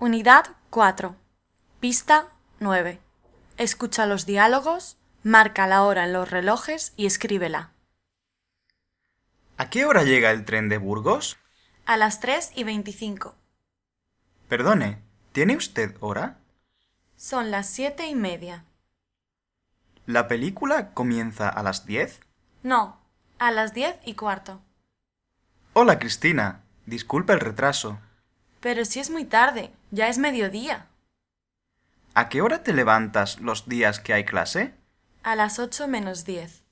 Unidad 4. Pista 9. Escucha los diálogos, marca la hora en los relojes y escríbela. ¿A qué hora llega el tren de Burgos? A las 3:25. Perdone, ¿tiene usted hora? Son las 7:30. ¿La película comienza a las 10? No, a las 10:15. Hola, Cristina. Disculpe el retraso. Pero si es muy tarde, ya es mediodía. ¿A qué hora te levantas los días que hay clase? A las 8:10.